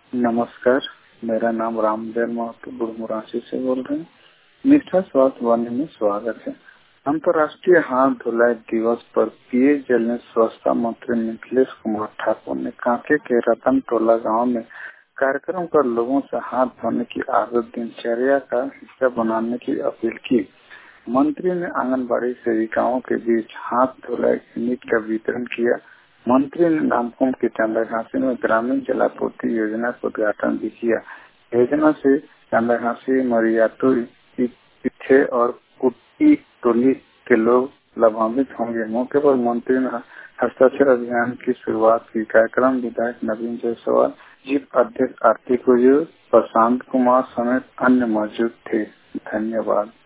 नमस्कार, मेरा नाम रामदेव महतो बुड़मुरासी से बोल रहे हैं। निष्ठा स्वास्थ्य वाणी में स्वागत है। अंतर्राष्ट्रीय हाथ धुलाई दिवस पर पेयजल में स्वच्छता मंत्री मिथिलेश कुमार ठाकुर ने कांके के रतन टोला गाँव में कार्यक्रम कर लोगों से हाथ धोने की आदत दिनचर्या का हिस्सा बनाने की अपील की। मंत्री ने आंगनबाड़ी सेविकाओं के बीच हाथ धुलाई यूनिट का वितरण किया। मंत्री ने नामकुम की चांदाघासी में ग्रामीण जलापूर्ति योजना का उद्घाटन भी किया। योजना से चांदाघासी, मरियातू, पिछे और कुट्टी टोली के लोग लाभान्वित होंगे। मौके पर मंत्री ने हस्ताक्षर अभियान की शुरुआत की। कार्यक्रम विधायक नवीन जायसवाल, जीप अध्यक्ष आरती कुजूर, प्रशांत कुमार समेत अन्य मौजूद थे। धन्यवाद।